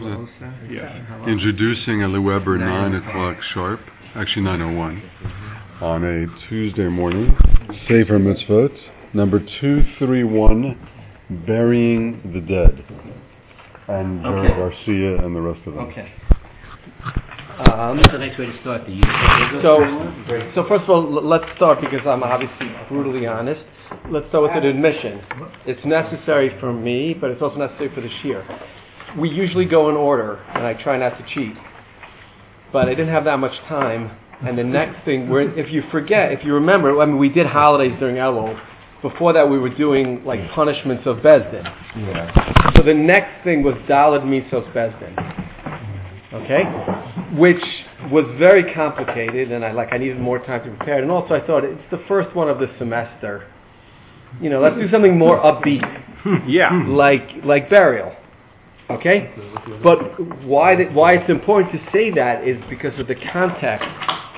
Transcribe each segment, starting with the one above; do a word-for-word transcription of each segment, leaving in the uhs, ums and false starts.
Yeah. Introducing Eli Weber, nine o'clock sharp, actually nine oh one, on a Tuesday morning. Sefer Mitzvot, number two thirty-one, Burying the Dead. And Jared Okay. Garcia and the rest of them. Okay. Um, What's the next way to start the year? So, so first of all, l- let's start because I'm obviously brutally honest. Let's start with an admission. It's necessary for me, but it's also necessary for the shiur. We usually go in order, and I try not to cheat. But I didn't have that much time, and the next thing, we're, if you forget, if you remember, I mean, we did holidays during Elul. Before that, we were doing like punishments of Bezdin. Yeah. So the next thing was Daled Mitzvos Bezdin. Okay? Which was very complicated, and I like I needed more time to prepare it. And also, I thought it's the first one of the semester. You know, let's do something more upbeat. Yeah. Like like burial. Okay? But why the, why it's important to say that is because of the context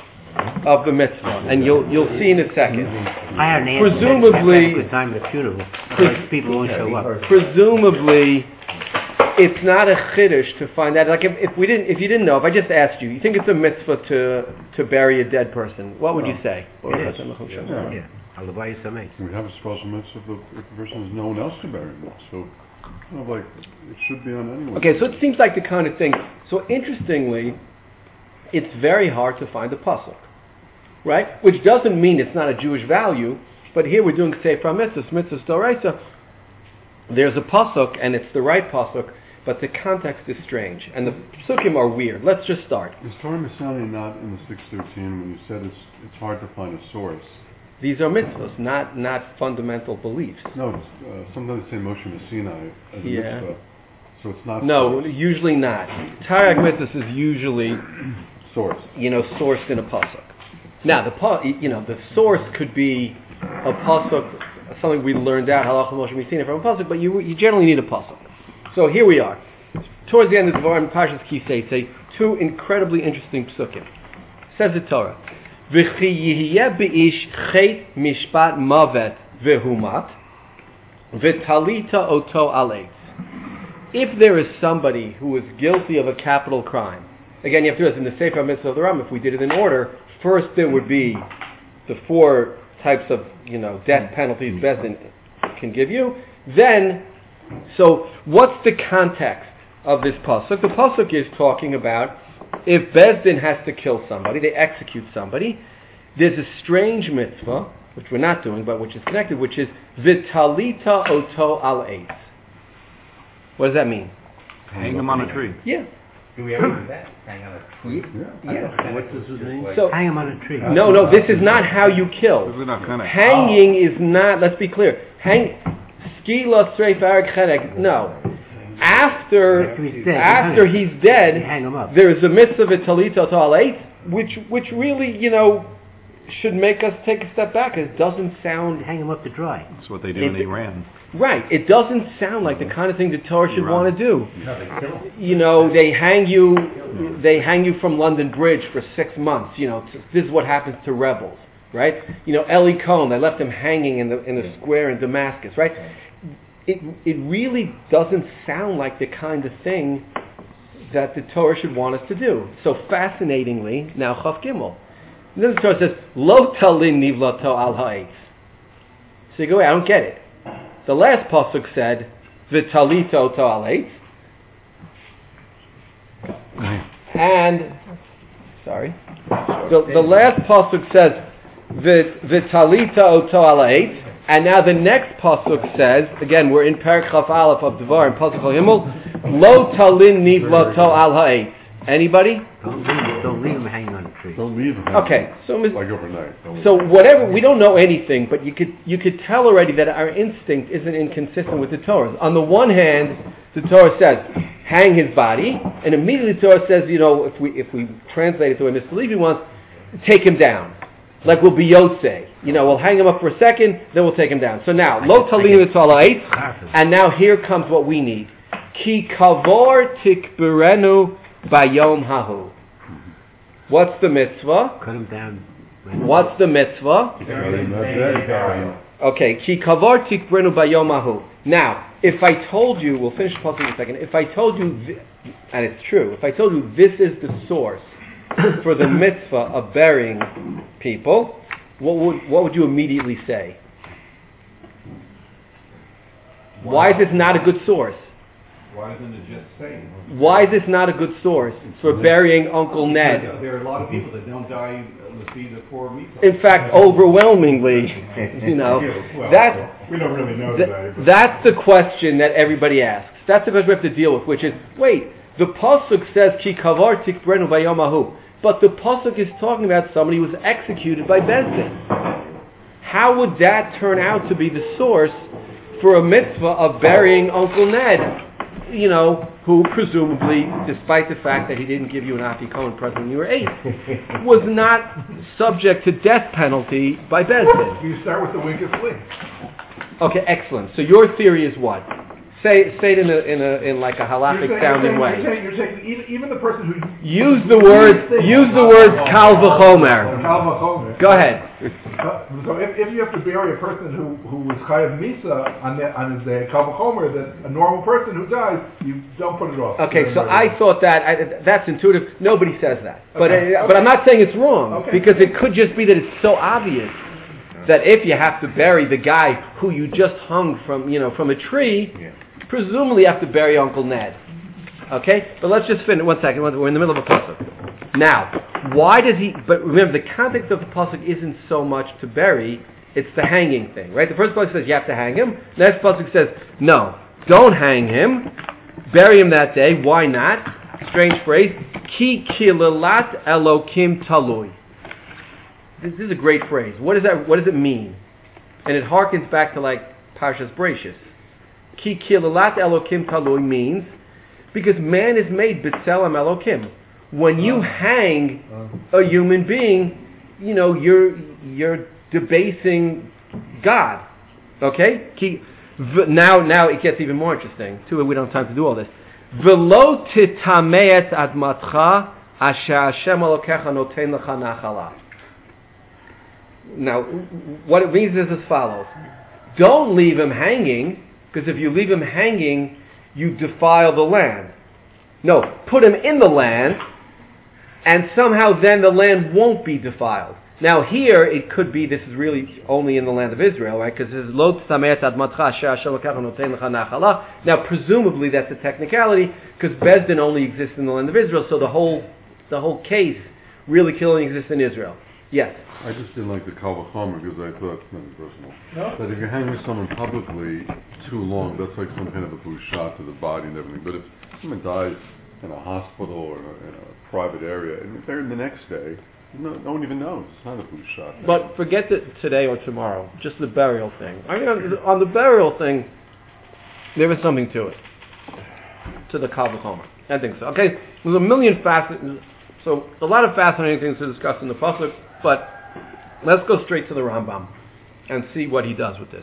of the mitzvah, and you'll you'll see in a second. I had an answer. Presumably, a good time at the funeral. Like people won't show up. Presumably, it's not a chiddush to find out. Like if, if we didn't, if you didn't know, if I just asked you, you think it's a mitzvah to to bury a dead person? What would you say? It is. Yeah. Yeah. Alavai Sameh. We have a special mitzvah if the, if the person has no one else to bury them. So, kind of like, it should be on anyone. Okay, so it seems like the kind of thing. So interestingly, it's very hard to find a pasuk, right? Which doesn't mean it's not a Jewish value, but here we're doing Sefer Mitzvahs, Mitzvahs Doraisa. There's a pasuk, and it's the right pasuk, but the context is strange, and the psukim are weird. Let's just start. Is Torah Messiah not in the six thirteen when you said it's it's hard to find a source? These are mitzvahs, not not fundamental beliefs. No, it's, uh, sometimes they say Moshe Messina as a Yeah. mitzvah, so it's not No, source. usually not. Tarek mitzvahs is usually, source. you know, sourced in a pasuk. Now, the pa- you know, the source could be a pasuk, something we learned out halacha Moshe Messina from a pasuk, but you you generally need a pasuk. So here we are, towards the end of the Devarim, Parshas Ki Seitzei, two incredibly interesting psukim. Says the Torah, "V'chi yihiyeh beish chet mishpat mavet vehumat, v'talita oto aleitz." If there is somebody who is guilty of a capital crime, again, you have to do this in the Sefer Mitzvah of the Ram. If we did it in order, first there would be the four types of, you know, death penalties Bezdin can give you. Then, so what's the context of this pasuk? The pasuk is talking about if Bezdin has to kill somebody, they execute somebody. There's a strange mitzvah, which we're not doing, but which is connected, which is Vitalita Oto Al Eitz. What does that mean? Hang them on a tree. Yeah. Do we ever do that? Hang on a tree? Yeah. Yeah. What's this name? So, Hang him on a tree. no, no, this is not how you kill. This is not kind of. Hanging is not, let's be clear, hang, skila streif arik chenek, no. After, After he's dead, after you hang he's dead, You hang him up. there is a mitzvah v'talita ta'aleit, which, which really, you know, should make us take a step back. It doesn't sound, Hang him up to dry. That's what they do in It- Iran. right, it doesn't sound like the kind of thing the Torah should Iran. want to do. No, they kill him. You know, they hang you, they hang you from London Bridge for six months. You know, this is what happens to rebels, right? You know, Eli Cohen, they left him hanging in the in the square in Damascus, right? It it really doesn't sound like the kind of thing that the Torah should want us to do. So fascinatingly, now Chav Gimel, and then the Torah says, "Lo talin nivlato al ha'etz." So you go, wait, I don't get it. The last pasuk said, "V'talito to al eitz," and sorry, the, the last pasuk says, "V't- "V'talita oto al eitz," and now the next pasuk says, again, we're in Perek Chaf Aleph of Devar in pasuk Al Himel, "Lo talin nivlato al ha'etz." Anybody? Don't leave, don't leave him hanging on a tree. Don't leave them. Okay, so mis- Like overnight. Don't So whatever, we don't know anything, but you could you could tell already that our instinct isn't inconsistent with the Torah. On the one hand, the Torah says, hang his body, and immediately the Torah says, you know, if we if we translate it the way Mister Levy wants, take him down. Like we'll be Yotzei. You know, we'll hang him up for a second, then we'll take him down. So now, lo talim v'talait, and now here comes what we need. Ki kavor tikberenu bayom hahu. What's the mitzvah? Cut him down. What's the mitzvah? Okay, ki kavar tikbrenu bayom hahu. Now, if I told you, we'll finish the pasuk in a second. If I told you and it's true, if I told you this is the source for the mitzvah of burying people, what would what would you immediately say? Why is this not a good source? Why isn't it just saying? Why is this not a good source for burying Uncle Ned? There are a lot of people that don't die with the poor meat. In fact, overwhelmingly, you know, Well, that, we don't really know th- that. but- that's the question that everybody asks. That's the question we have to deal with, which is, wait, the pasuk says ki kavar tikbrenu bayomahu, but the pasuk is talking about somebody who was executed by Bezdin. How would that turn out to be the source for a mitzvah of burying Uncle Ned? You know, who presumably, despite the fact that he didn't give you an afikoman present when you were eight, was not subject to death penalty by Bezdin. You start with the weakest link. Okay, excellent. So your theory is what? Say say it in a in a in like a halachic You're saying- sounding you're way. saying, You're saying, you're saying even, even the person who Use the word use the words kal v'chomer. Kal v'chomer. Go ahead. So if, if you have to bury a person who, who was chayav misa on, the, on his day, kal v'chomer, then a normal person who dies, you don't put it off. Okay, so I thought that I, that's intuitive. Nobody says that, but Okay. uh, but I'm not saying it's wrong Okay. because it could just be that it's so obvious that if you have to bury the guy who you just hung from you know from a tree, Yeah. presumably you have to bury Uncle Ned. Okay, but let's just finish one second. We're in the middle of a pasuk. Now, why does he? But remember, the context of the pasuk isn't so much to bury; it's the hanging thing, right? The first pasuk says you have to hang him. The next pasuk says no, don't hang him. Bury him that day. Why not? Strange phrase. Ki kilalat Elokim talui. This is a great phrase. What does that? What does it mean? And it harkens back to like Parshas Bereishis. Ki kilalat Elokim talui means because man is made b'tselem Elokim. When you hang a human being, you know you're you're debasing God. Okay. Ki, v, now now it gets even more interesting. Too, we don't have time to do all this. V'lo titameet admatcha asher Hashem Elokecha noten lecha nachala. Now, what it means is as follows. Don't leave him hanging, because if you leave him hanging, you defile the land. No, put him in the land, and somehow then the land won't be defiled. Now here, it could be this is really only in the land of Israel, right? Because it's lo tzameat admatcha asher Hashem Elokecha noten lecha nachala. Now, presumably that's a technicality, because Bezdin only exists in the land of Israel, so the whole the whole case really can only exist in Israel. Yes? I just didn't like the kal v'chomer because I thought, nothing personal, No? that if you're hanging someone publicly too long, that's like some kind of a shot to the body and everything. But if someone dies in a hospital or in a private area, and if they're in the next day, no, no one even knows. It's not a blue shot. But forget the today or tomorrow, just the burial thing. I mean, on, on the burial thing, there is something to it, to the kal v'chomer. I think so. Okay, there's a million facets, so a lot of fascinating things to discuss in the pasuk, but let's go straight to the Rambam and see what he does with this.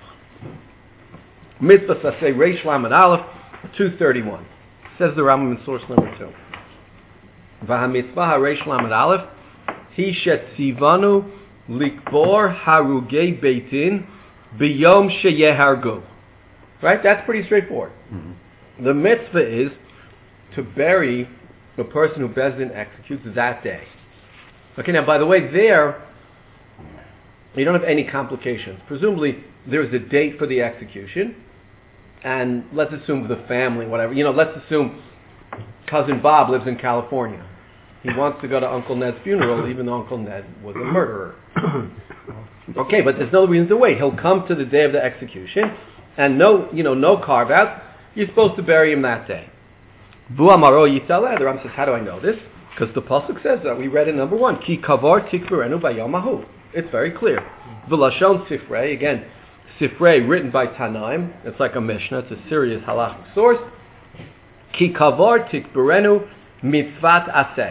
Mitzvah Saseh Reish Lamed Aleph, two thirty-one. Says the Rambam in source number two. V'hamitzvah Reish Lamed Aleph, Hi shetzivanu likbor harugei beitin biyom sheyehargu. Right? That's pretty straightforward. Mm-hmm. The mitzvah is to bury the person who Bezdin executes that day. Okay, now by the way, there, you don't have any complications. Presumably, there's a date for the execution, and let's assume the family, whatever, you know, let's assume cousin Bob lives in California. He wants to go to Uncle Ned's funeral, even though Uncle Ned was a murderer. Okay, but there's no reason to wait. He'll come to the day of the execution, and no, you know, no carve out. You're supposed to bury him that day. Bu amaro yitzaleh. The Ram says, how do I know this? Because the pasuk says that. We read in number one, Ki kavar tikberenu bayomahu. It's very clear. V'lashon sifrei, again, sifrei written by Tanaim. It's like a Mishnah. It's a serious halachic source. Ki kavar tikberenu mitzvat aseh.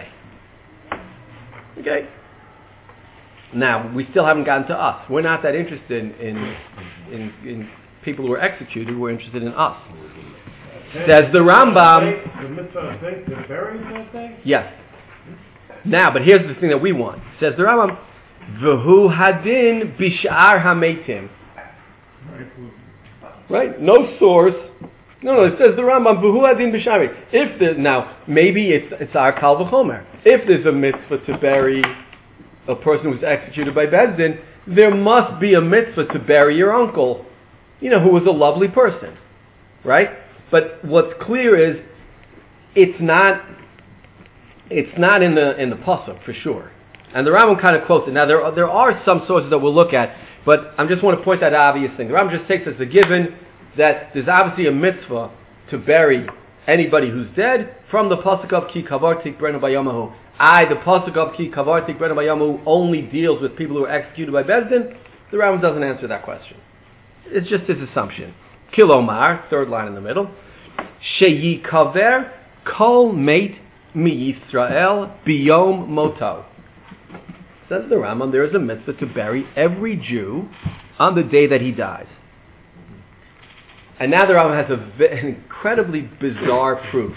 Okay. Now we still haven't gotten to us. We're not that interested in in, in people who are executed. We're interested in us. Says the Rambam. The mitzvah thing, the burying that thing? Yes. Now, but here's the thing that we want. Says the Rambam, V'hu hadin bish'ar hametim. Right? No source, No, no, it says the Rambam, V'hu adin b'shari. If there's, now, maybe it's, it's our kal v'chomer. If there's a mitzvah to bury a person who was executed by Beis Din, there must be a mitzvah to bury your uncle, you know, who was a lovely person, right? But what's clear is, it's not, it's not in the in the pasuk for sure. And the Rambam kind of quotes it. Now, there are, there are some sources that we'll look at, but I just want to point out the obvious thing. The Rambam just takes as a given that there's obviously a mitzvah to bury anybody who's dead from the pasuk of Ki kavartik brenu bayamahu. I, the pasuk of Ki kavartik brenu bayamahu, only deals with people who are executed by Beis Din. The Rambam doesn't answer that question. It's just his assumption. Kilomar, third line in the middle. Sheyi kaver kol meit mi Yisrael biyom moto. Says the Rambam, there is a mitzvah to bury every Jew on the day that he dies. And now the Rambam has a, an incredibly bizarre proof.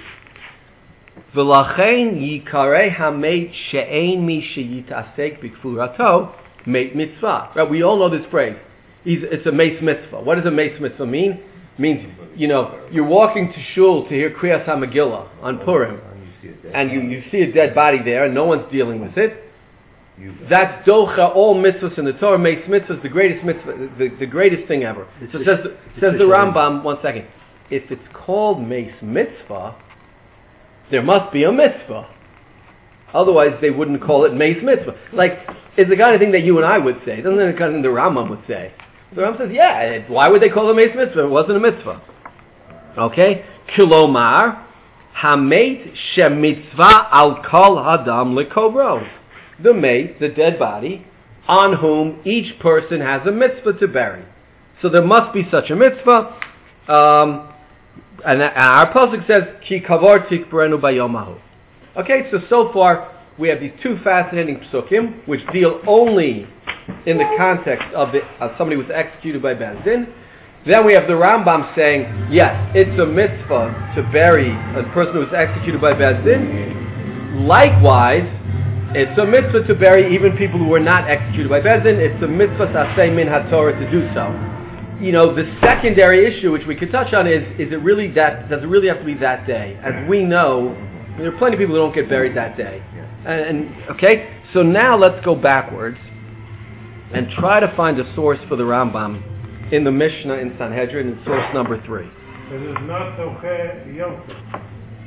V'lachein yikarei hameit she'ein mi sheyitasek b'kfurato meit mitzvah. Right, we all know this phrase. He's, it's a meis mitzvah. What does a meis mitzvah mean? It means, you know, you're walking to shul to hear Kriyas HaMegillah on Purim, and you, you see a dead body there, and no one's dealing with it. That's docha, all mitzvahs in the Torah. Meis mitzvah is the greatest mitzvah, the, the greatest thing ever. So it says, says the Rambam, one second, if it's called meis mitzvah, there must be a mitzvah. Otherwise, they wouldn't call it meis mitzvah. Like, it's the kind of thing that you and I would say. It doesn't the kind of thing the Rambam would say. The Rambam says, yeah, why would they call it meis mitzvah? It wasn't a mitzvah. Okay? Kilomar, hameit shemitzvah al kol hadam lekobro. The mate, the dead body, on whom each person has a mitzvah to bury. So there must be such a mitzvah. Um, and, and our pasuk says, Ki kavartik brenu bayomahu. Okay, so so far we have these two fascinating psukim, which deal only in the context of, the, of somebody who was executed by Beis Din. Then we have the Rambam saying, yes, it's a mitzvah to bury a person who was executed by Beis Din. Likewise, it's a mitzvah to bury even people who were not executed by Beis Din. It's a mitzvah sasei min haTorah to do so. You know, the secondary issue which we could touch on is, is it really that, does it really have to be that day? As we know, there are plenty of people who don't get buried that day. And, and okay, so now let's go backwards and try to find a source for the Rambam in the Mishnah in Sanhedrin, in source number three. It is not okay, Yom Tov.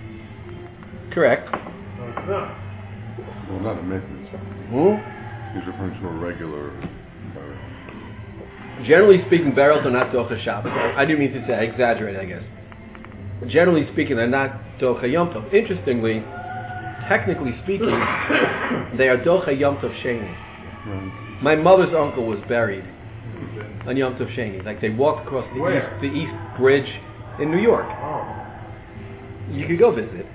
Correct. No, it's not. Well, not a maintenance. Hmm? He's referring to a regular burial. Generally speaking, burials are not Docha Shabbos. I didn't mean to say, I exaggerate, I guess. Generally speaking, they're not Docha Yom Tov. Interestingly, technically speaking, they are Docha Yom Tov Sheni. Right. My mother's uncle was buried on Yom Tov Sheni. Like they walked across the Where? east, the East Bridge in New York. Oh. You could go visit.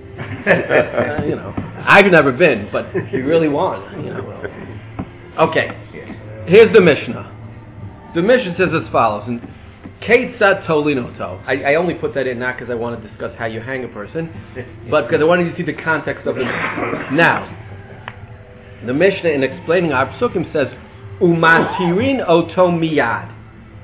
uh, you know, I've never been, but if you really want, you know. Okay, here's the Mishnah. The Mishnah says as follows: and Keitzad Tolinoto. I, I only put that in not because I want to discuss how you hang a person, but because I wanted you to see the context of the Mishnah. Now, the Mishnah, in explaining our psukim, says Umatirin oto miyad.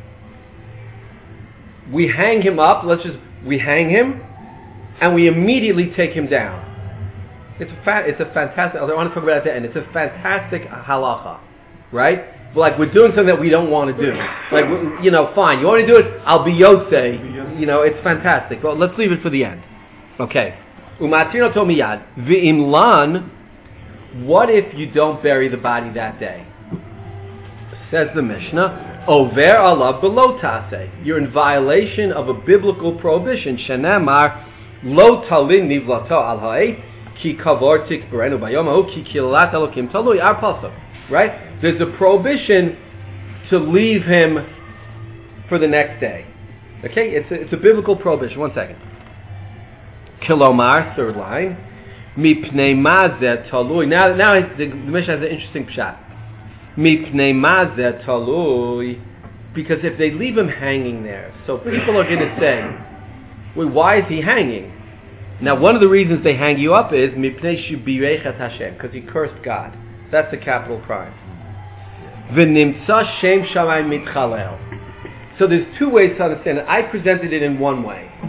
We hang him up. Let's just we hang him. And we immediately take him down. It's a fa- it's a fantastic. I want to talk about it at the end. It's a fantastic halacha, right? Like we're doing something that we don't want to do. Like you know, fine. You want to do it? I'll be yotze. You know, it's fantastic. Well, let's leave it for the end. Okay. Umatino tomiyad v'imlan. What if you don't bury the body that day? Says the Mishnah. Over alav below tase. You're in violation of a biblical prohibition. Shenamar. Lo talin nivlato al ha'et ki kavortik berenu bayomahu ki kilat elokim talui our pasuk, right? There's a prohibition to leave him for the next day. Okay, it's a, it's a biblical prohibition. One second. Kilomar, third line. Mipnei mazeh talui. Now, now the, the Mishnah has an interesting pshat. Mipnei mazeh talui, because if they leave him hanging there, so people are going to say, well, why is he hanging? Now, one of the reasons they hang you up is mipnei shibirechat Hashem, because he cursed God. That's a capital crime. V'nimtza shem shamayim mitchalel. So there's two ways to understand it. I presented it in one way.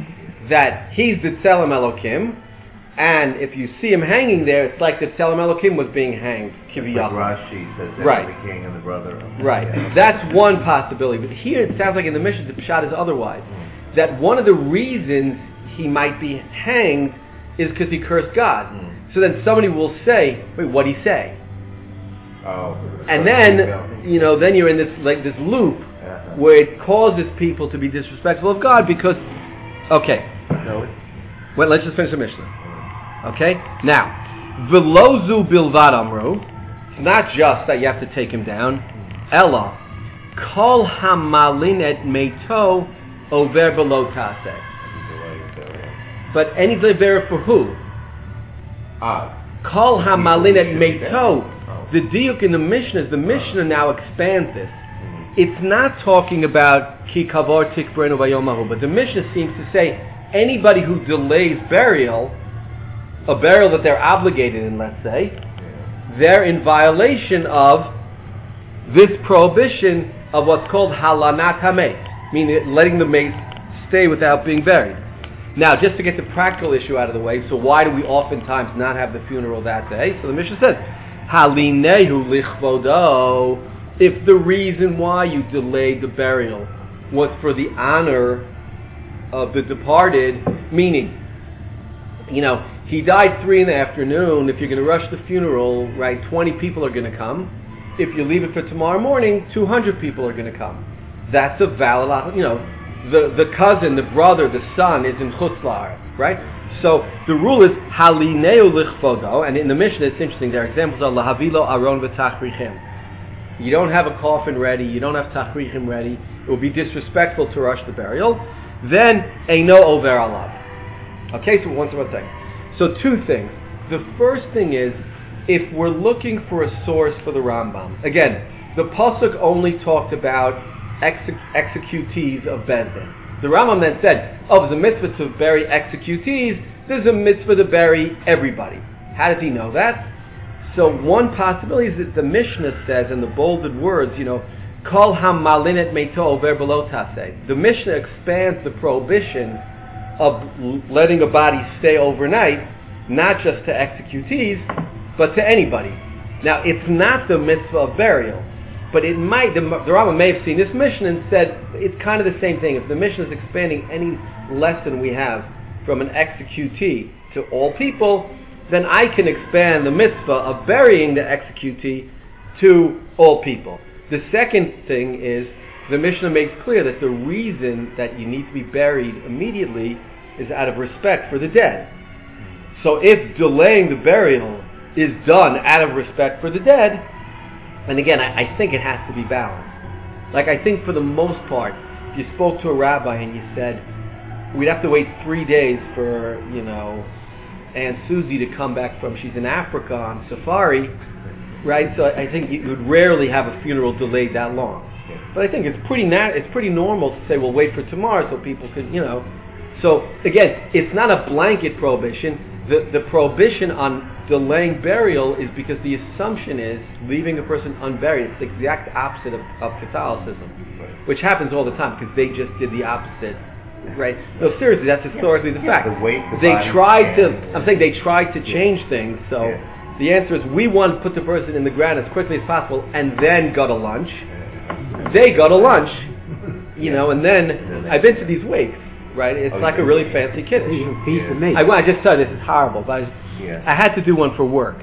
that he's the Tzelem Elokim, and if you see him hanging there, it's like the Tzelem Elokim was being hanged. Like Kiviyachol. Rashi says that Right. the king and the brother. Right. That's one possibility. But here it sounds like in the Mishnah the pshat is otherwise. That one of the reasons he might be hanged is because he cursed God. Mm. So then somebody will say, wait, what'd he say? Oh. And then, you know, then you're in this like this loop Uh-huh. where it causes people to be disrespectful of God because, okay, No. well, let's just finish the Mishnah. Okay? Now, Velozu Bilvad Amru, it's not just that you have to take him down, Ella, Kol Hamalin et Meito Over Below Taseh. But any Lever for who? Ah. Kol Hamalin et Meito. Oh. The diuk in the Mishnah is the Mishnah now expands this. It's not talking about Ki Kavor Tikbrenu Vayomahu, but the Mishnah seems to say anybody who delays burial, a burial that they're obligated in, let's say, they're in violation of this prohibition of what's called halanat hamet, meaning letting the mate stay without being buried. Now, just to get the practical issue out of the way, so why do we oftentimes not have the funeral that day? So the Mishnah says, halinehu lichvodo, if the reason why you delayed the burial was for the honor of the departed, meaning, you know, he died three in the afternoon. If you're going to rush the funeral, right, twenty people are going to come. If you leave it for tomorrow morning, two hundred people are going to come. That's a valid, you know, the, the cousin, the brother, the son is in Chutz La'aretz, right? So the rule is halineu lichvodo, and in the Mishnah it's interesting, there are examples of lahavilo aron v'tachrichim. You don't have a coffin ready, you don't have tachrichim ready, it would be disrespectful to rush the burial. Then, eino over alav. Okay, so once one second. So two things. The first thing is, if we're looking for a source for the Rambam, again, the Pasuk only talked about exe- executees of Bezdin. The Rambam then said, oh, there's a mitzvah to bury executees, there's a mitzvah to bury everybody. How does he know that? So one possibility is that the Mishnah says in the bolded words, you know, Kol hamalinet meito over below taseh. The Mishnah expands the prohibition of letting a body stay overnight, not just to executees, but to anybody. Now, it's not the mitzvah of burial, but it might, the, the Rambam may have seen this Mishnah and said, it's kind of the same thing. If the Mishnah is expanding any lesson we have from an executee to all people, then I can expand the mitzvah of burying the executee to all people. The second thing is, the Mishnah makes clear that the reason that you need to be buried immediately is out of respect for the dead. So if delaying the burial is done out of respect for the dead, and again, I, I think it has to be balanced. Like, I think for the most part, if you spoke to a rabbi and you said, we'd have to wait three days for, you know, Aunt Susie to come back from, she's in Africa on safari, right? So I think you would rarely have a funeral delayed that long. But I think it's pretty nat- it's pretty normal to say, well, wait for tomorrow so people could, you know. So again, it's not a blanket prohibition. The the prohibition on delaying burial is because the assumption is leaving a person unburied. It's the exact opposite of, of Catholicism, which happens all the time because they just did the opposite. Right? No, seriously, that's historically the fact. The weight, the they body tried to, can- I'm saying they tried to change things, so Yeah. the answer is we want to put the person in the ground as quickly as possible and then go to lunch. They go to lunch, you know, and then, I've been to these wakes, right? It's Oh, like yeah. a really fancy kiddush. Piece of meat. I, well, I just said this is horrible, but I, Yeah. I had to do one for work.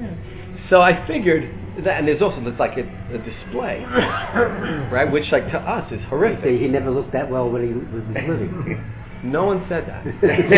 So I figured that, and there's also this, like a, a display, right? Which, like, to us is horrific. Say he never looked that well when he was living. No one said that.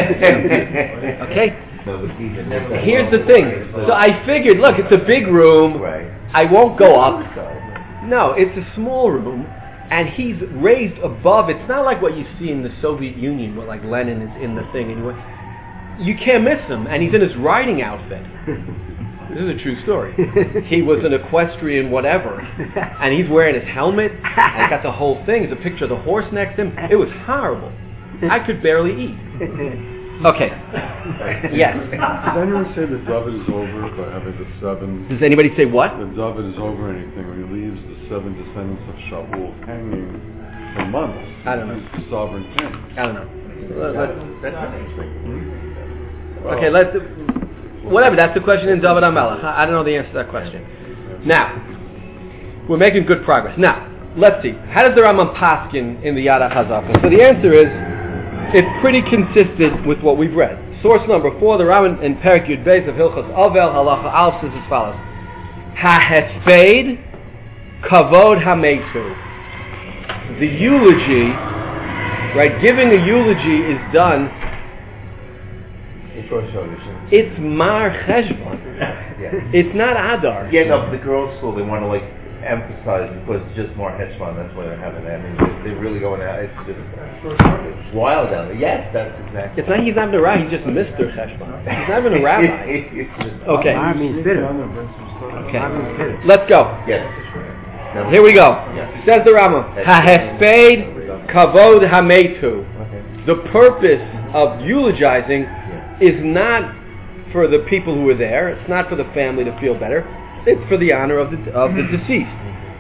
Okay? No, the piece of meat. Here's the thing. So I figured, look, it's a big room. Right. I won't go up. No, it's a small room, and he's raised above. It's not like what you see in the Soviet Union, where like Lenin is in the thing, and you, you can't miss him. And he's in his riding outfit. This is a true story. He was an equestrian whatever, and he's wearing his helmet, and it's got the whole thing. There's a picture of the horse next to him. It was horrible. I could barely eat. Okay. Yes. Does anyone say the David is over by having the seven? Does anybody say what? The David is over anything when he leaves the seven descendants of Shaul hanging for months. I don't know. He's the sovereign king. I don't know. Let- let's- That's interesting. Okay, let's, whatever, that's the question in David HaMelech. I I don't know the answer to that question. Now, we're making good progress. Now, let's see. How does the Rambam paskin in the Yad HaChazaka? So the answer is, it's pretty consistent with what we've read. Source number four, the Rambam in Perek Yud Beis of Hilchos Avel, Halacha Aleph says as follows. Ha-hesped kavod ha-meitu. The eulogy, right, giving a eulogy is done, it's Mar Cheshbon. Yeah. It's not Adar. Yeah, no, the girls' school, they want to like emphasize because it's just more hedgefund. That's why they're having that. I mean, they- they're really going out. It's just it's wild out there. Yes, that's exactly. It's not he's not a rabbi, he's just Mister Cheshbon. He's not even a rabbi. Okay. Mar means bitter. Okay. Mar means bitter. Let's go. Yes. No. Here we go. Yeah. Says the Rambam, Ha-hesped kavod ha-meitu. Okay. The purpose of eulogizing is not for the people who were there. It's not for the family to feel better. It's for the honor of the of the deceased.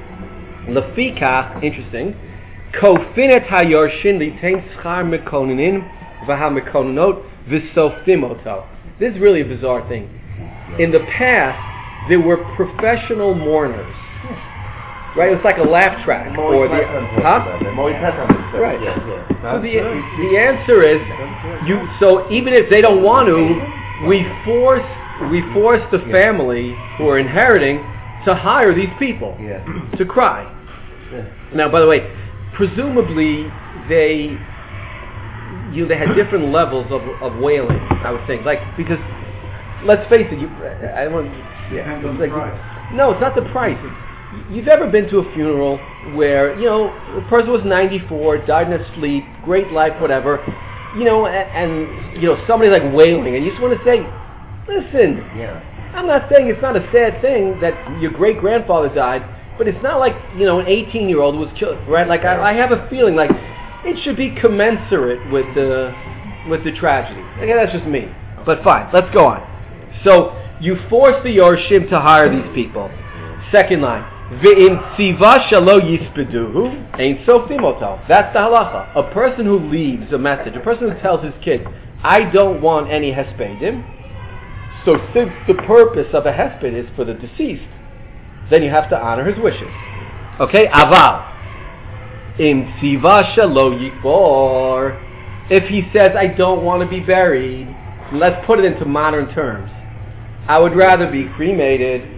Lefika, interesting. Kofinet hayorshin litain schar mekonin v'ha mekoninot v'sofimoto. This is really a bizarre thing. In the past, there were professional mourners. Right? It's like a laugh track. Or the, huh? Right. Yeah, yeah. So the, the answer is, you. So even if they don't want to, we force we force the family who are inheriting to hire these people Yeah. to cry. Yeah. Now, by the way, presumably they you know, they had different levels of of wailing. I would think, like because let's face it, you I don't. Yeah, it's like, no, it's not the price. You've ever been to a funeral where, you know, the person was ninety-four, died in his sleep, great life, whatever, you know, and, and you know, somebody's like wailing, and you just want to say, listen, Yeah. I'm not saying it's not a sad thing that your great-grandfather died, but it's not like, you know, an eighteen-year-old was killed, right? Like, I, I have a feeling like it should be commensurate with the, with the tragedy. Okay, that's just me. But fine, let's go on. So, you force the Yorshim to hire these people. Second line. Ve'im tziva shalo yispeduhu ein sofimoto. That's the halacha. A person who leaves a message, a person who tells his kid, I don't want any hespedim. So since the purpose of a hesped is for the deceased, then you have to honor his wishes. Okay? Aval. Im tziva shalo yikbor. If he says, I don't want to be buried, let's put it into modern terms. I would rather be cremated.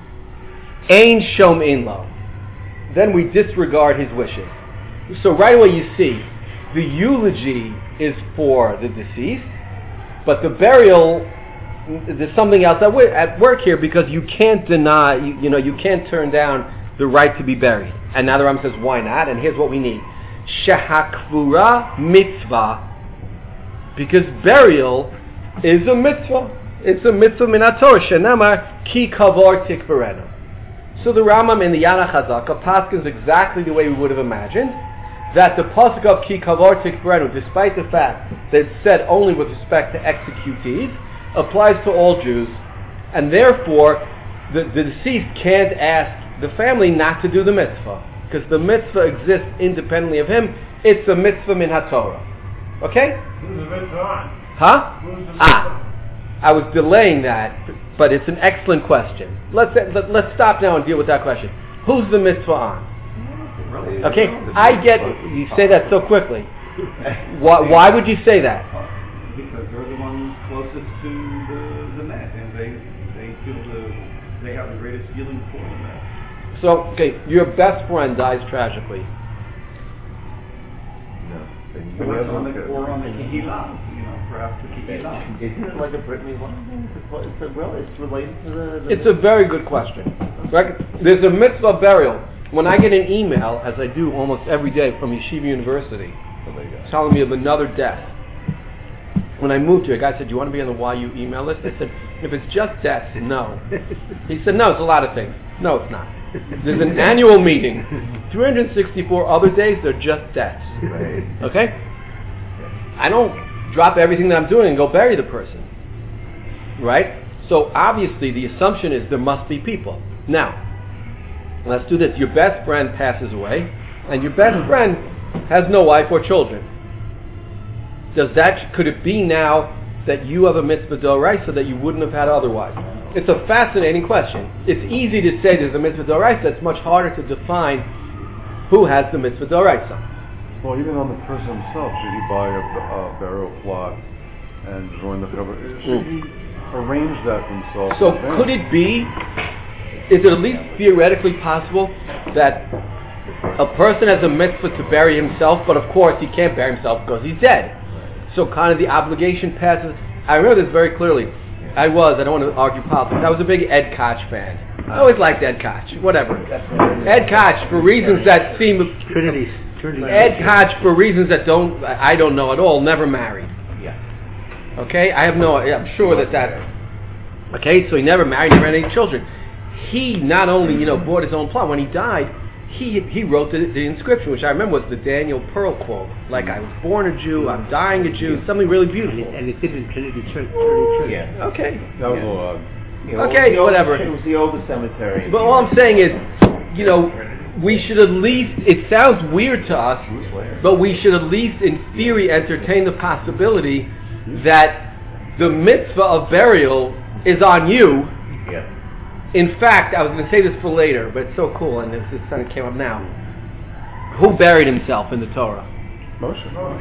Ein shom in lo. Then we disregard his wishes. So right away you see, the eulogy is for the deceased, but the burial, there's something else at work here because you can't deny, you, you know, you can't turn down the right to be buried. And now the Rambam says, why not? And here's what we need. Shehakvura mitzvah. Because burial is a mitzvah. It's a mitzvah min haTorah. Shenamar ki kavor tikvarenu. So the Rambam in the Yad HaChazaka paskins exactly the way we would have imagined, that the pasuk of ki kavor tikvarenu, despite the fact that it's said only with respect to executees, applies to all Jews, and therefore the, the deceased can't ask the family not to do the mitzvah, because the mitzvah exists independently of him. It's a mitzvah min haTorah. Okay? Who's the mitzvah on? Huh? Who's the mitzvah? Ah. I was delaying that, but it's an excellent question. Let's let, let's stop now and deal with that question. Who's the mitzvah on? Okay, I get you say that so quickly. Why, why would you say that? Because they're the ones closest to the, the net, and they they feel the they have the greatest feeling for the net. So, okay, your best friend dies tragically. Or on the or on the kehillah, you know, perhaps the kehillah. Isn't it like a Brittany one? It's, it's, a, well, it's related to the... the It's a very good question. Right? There's a mitzvah burial. When I get an email, as I do almost every day from Yeshiva University, telling me of another death. When I moved here, a guy said, do you want to be on the Y U email list? I said, if it's just deaths, no. He said, no, it's a lot of things. No, it's not. There's an annual meeting. three hundred sixty-four other days, they're just deaths. Right. Okay? I don't drop everything that I'm doing and go bury the person. Right? So obviously the assumption is there must be people. Now, let's do this. Your best friend passes away, and your best friend has no wife or children. does that, could it be now that you have a mitzvah d'oraisa that you wouldn't have had otherwise? It's a fascinating question. It's easy to say there's a mitzvah d'oraisa. It's much harder to define who has the mitzvah d'oraisa. Well, even on the person himself, should he buy a, a burial plot and join the cover? Should he arrange that himself? So could it be, is it at least theoretically possible that a person has a mitzvah to bury himself, but of course he can't bury himself because he's dead? So kind of the obligation passes. I remember this very clearly. I was, I don't want to argue politics, I was a big Ed Koch fan. I always liked Ed Koch, whatever. Ed Koch, for reasons that seem... Trinity. Trinity. Ed Koch, for reasons that don't, I don't know at all, never married. Yeah. Okay? I have no, I'm sure that that... Okay, so he never married, never had any children. He not only, you know, bought his own plot, when he died, he he wrote the, the inscription, which I remember was the Daniel Pearl quote. Like, I was born a Jew, I'm dying a Jew, something really beautiful. And it did in Trinity Church. Trinity Church. Yeah. Okay. That was a little odd. You know, Okay, it was the old- whatever. It was the oldest cemetery. But all I'm saying is, you know, we should at least, it sounds weird to us, but we should at least in theory entertain the possibility that the mitzvah of burial is on you. Yeah. In fact, I was going to say this for later, but it's so cool, and this, this kind of came up now. Who buried himself in the Torah? Moshe.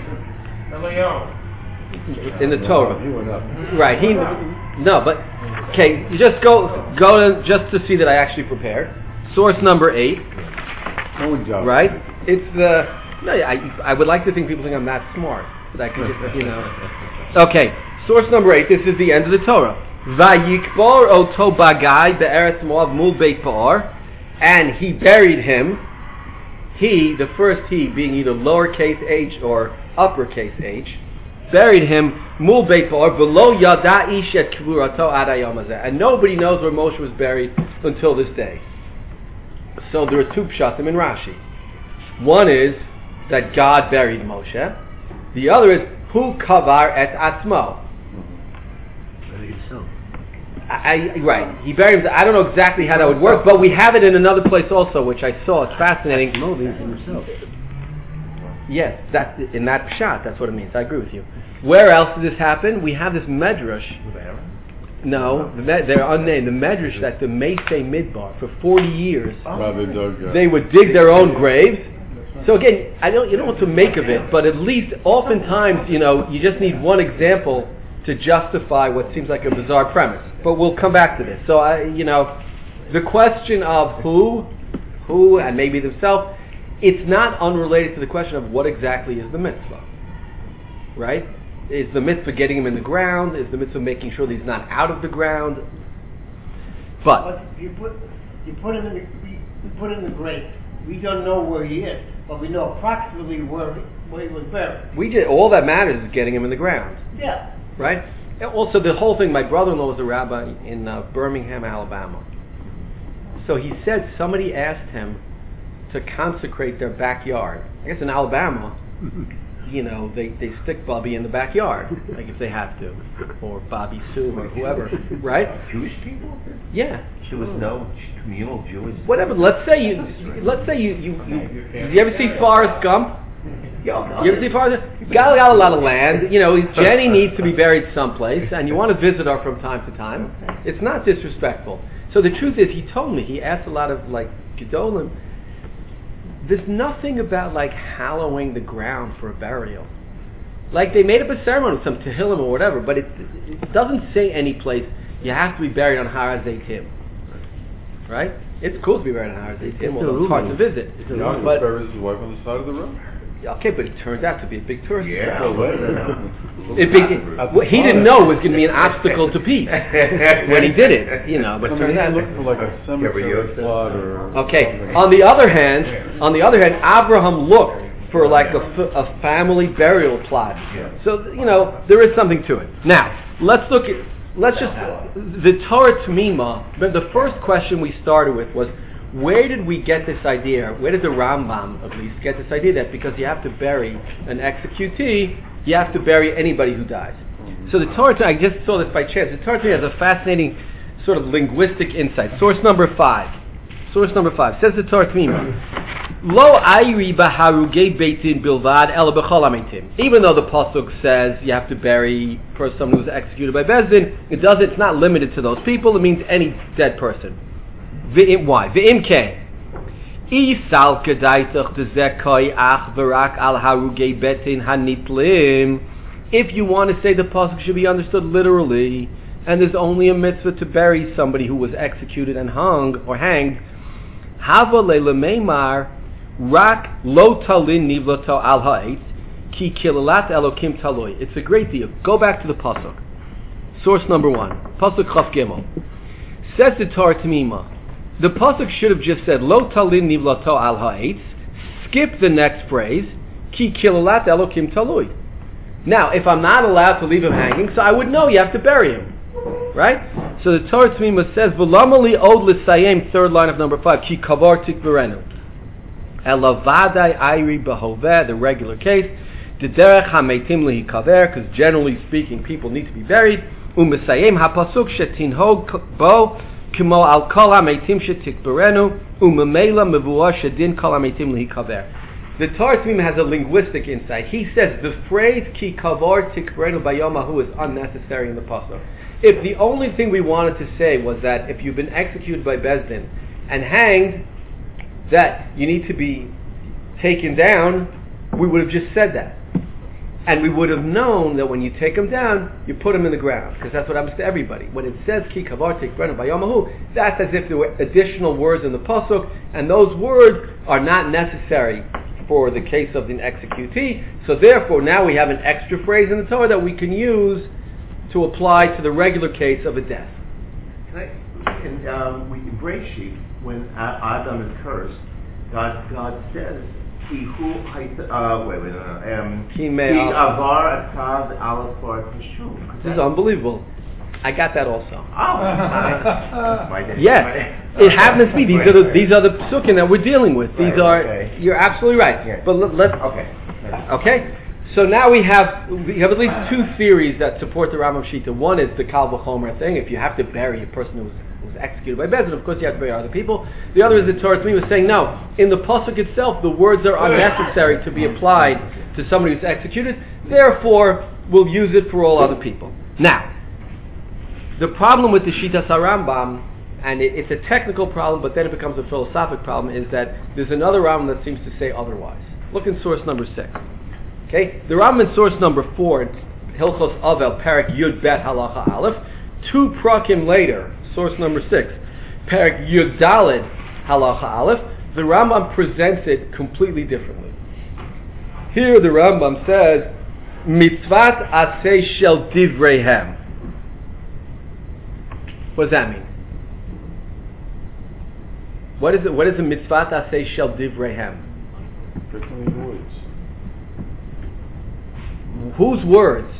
Eliyahu. In the Torah. He went up. Right. He no, but okay. You just go go to, just to see that I actually prepared. Source number eight. Only job. Right. It's the no. I I would like to think people think I'm that smart, but I can just you know. Okay. Source number eight. This is the end of the Torah. Vayikbor oto bagai be'eretz Moav mul beit Pa'or, and he buried him. He, the first he, being either lowercase h or uppercase h, buried him mul beit Pa'or below yada ish et kvurato ad hayom hazeh, and nobody knows where Moshe was buried until this day. So there are two pshatim in Rashi. One is that God buried Moshe. The other is hu kavar et atzmo. I, I, right, he buried himself. I don't know exactly how that would work, but we have it in another place also, which I saw. It's fascinating. himself. Yes, that in that pshat, that's what it means. I agree with you. Where else did this happen? We have this medrash. No, the, they're unnamed. The medrash that the Meisei Midbar for forty years Wow, they dug, uh, they would dig their own graves. So again, I don't you don't know what to make of it, but at least oftentimes you know you just need one example to justify what seems like a bizarre premise. But we'll come back to this. So, I, you know, the question of who, who, and maybe themselves, it's not unrelated to the question of what exactly is the mitzvah. Right? Is the mitzvah getting him in the ground? Is the mitzvah making sure that he's not out of the ground? But, But you put you put him in the we, we put him in the grave. We don't know where he is, but we know approximately where where he was buried. we did, all that matters is getting him in the ground. Yeah. Right? Also, the whole thing, my brother-in-law was a rabbi in uh, Birmingham, Alabama. So he said somebody asked him to consecrate their backyard. I guess in Alabama, you know, they, they stick Bubby in the backyard, like if they have to. Or Bobby Sue or whoever, right? Jewish people? Yeah. There was no communal Jewish. Whatever, let's say you, let's say you, you, you, you ever see Forrest Gump? You ever see Forrest Gump? Got, got a lot of land, you know, Jenny needs to be buried someplace, and you want to visit her from time to time. It's not disrespectful. So the truth is, he told me, he asked a lot of, like, Gedolim, there's nothing about, like, hallowing the ground for a burial. Like, they made up a ceremony with some Tehillim or whatever, but it, it doesn't say any place you have to be buried on Har HaZeitim. Right? It's cool to be buried on Har HaZeitim, although it's hard to visit. Yaakov But, buried his wife on the side of the road. okay, but it turned out to be a big tourist Yeah. attraction. It be, well, he didn't know it was going to be an obstacle to peace when he did it, you know. But I mean, turned he's out. looking for like a cemetery plot or. Okay. something. On the other hand, on the other hand, Abraham looked for like a, f- a family burial plot. So you know there is something to it. Now let's look at let's just the Torah Tamima. But the first question we started with was, where did we get this idea? Where did the Rambam, at least, get this idea that because you have to bury an executee, you have to bury anybody who dies? So the Torah, I just saw this by chance, the Torah has a fascinating sort of linguistic insight. Source number five. Source number five. Says the Torah Tamima, Lo ayri baharugei beitin bilvad ela b'chol hametim. Even though the pasuk says you have to bury for someone who's executed by bezdin, it does. It's not limited to those people. It means any dead person. V'im, why? V'im ke. Isal kedaitach dezekai ach v'rak al harugei beitin hanitlim. If you want to say the pasuk should be understood literally, and there's only a mitzvah to bury somebody who was executed and hung or hanged, hava leila meimar. Rak lo talin nivlato al ha'etz ki kilalat elokim taloi. It's a great deal. Go back to the pasuk. Source number one, pasuk chaf gimel. Says the Torah Tamima. The pasuk should have just said lo talin nivlato al ha'etz. Skip the next phrase ki kilalat elokim taloi. Now, if I'm not allowed to leave him hanging, so I would know you have to bury him, right? So the Torah Tamima says v'lamali od l'sayim, third line of number five, ki kavar tikverenu. Elavadai ayri behoveh, the regular case. The derech hametim lehikaver, because generally speaking, people need to be buried. Umesayim hapasuk shetinhog bo kimo al kol hametim shetikberenu umemela mevua shedin kol hametim lehikaver. The Torah Tamima has a linguistic insight. He says the phrase ki kavar tikberenu bayomahu is unnecessary in the pasuk. If the only thing we wanted to say was that if you've been executed by bezdin and hanged, that you need to be taken down, we would have just said that. And we would have known that when you take them down, you put them in the ground, because that's what happens to everybody. When it says ki kavar tikberenu bayomahu, that's as if there were additional words in the pasuk, and those words are not necessary for the case of the executee. So therefore, now we have an extra phrase in the Torah that we can use to apply to the regular case of a death. Can I, in, um, we, in Breshit, when Adam is cursed, God, God says, "Ki hu uh, wait, wait, uh, um, Ki avar atav alafar tashum." This is unbelievable. I got that also. Oh, my, my day. Yes, it happens to be. These are the these are the psukim that we're dealing with. These right, are. Okay. You're absolutely right. Yeah. But let, let's. Okay. Okay. So now we have we have at least two theories that support the Rambam Shita. One is the Kal V'chomer thing. If you have to bury a person who was, who was executed by Bezdin, of course you have to bury other people. The other is the Torah Tamima saying no. In the pasuk itself, the words are unnecessary to be applied to somebody who's executed. Therefore, we'll use it for all other people. Now, the problem with the Shitas HaRambam, and it, it's a technical problem, but then it becomes a philosophic problem, is that there's another Rambam that seems to say otherwise. Look in source number six. Okay, the Rambam in source number four, Hilchos Avel, Parak Yud Bet Halacha Aleph, two prakim later, source number six, Parak Yud Daled Halacha Aleph, the Rambam presents it completely differently. Here the Rambam says, Mitzvat Aseh Shel Divreihem. What does that mean? What is it? What is the Mitzvat Aseh Shel Divreihem? words. Whose words?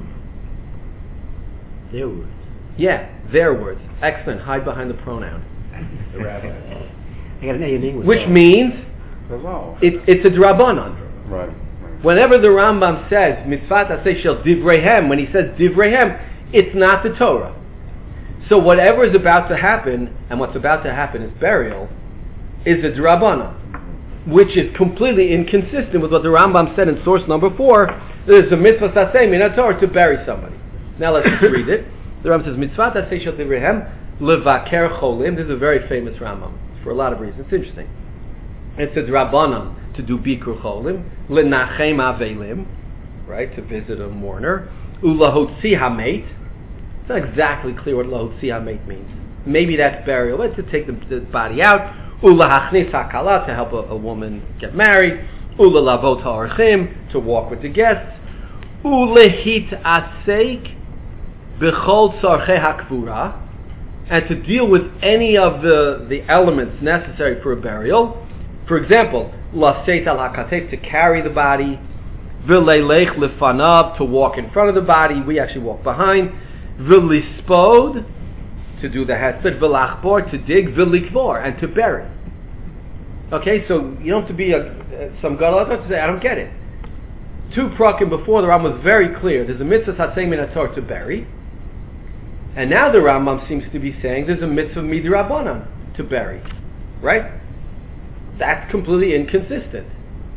Their words. Yeah, their words. Excellent. Hide behind the pronoun. The rabbi. I gotta know your name was Which wrong. means Hello. it, it's a drabanan. Right. right. Whenever the Rambam says Mitzvat Aseh Shel Divreihem, when he says Divreihem, it's not the Torah. So whatever is about to happen, and what's about to happen is burial, is a drabanan, which is completely inconsistent with what the Rambam said in source number four. There's a mitzvah saseh min haTorah to bury somebody. Now let's just read it. The Rambam says, Mitzvah saseh shel divreihem levaker cholim. This is a very famous Rambam for a lot of reasons. It's interesting. It's a drabanan to do bikur cholim, lenachem avelim, right, to visit a mourner, ulahotzi hamet. It's not exactly clear what lahotzi hamet means. Maybe that's burial, but to take the, the body out. Ulahachnis hakala, to help a, a woman get married. Ulalavot ha'orchim, to walk with the guests. Ulehit aseik b'chol tzarchei hakvura, and to deal with any of the, the elements necessary for a burial. For example, laseit al hakatef, to carry the body. V'leilech lefanav, to walk in front of the body. We actually walk behind. V'lispod, to do the hesped. V'lachbor, to dig. V'likvor, and to bury. Okay, so you don't have to be a, uh, some gadol to say, I don't get it. Two prakim before, the Rambam was very clear. There's a mitzvah saseh min haTorah to bury. And now the Rambam seems to be saying there's a mitzvah midrabanan to bury. Right? That's completely inconsistent.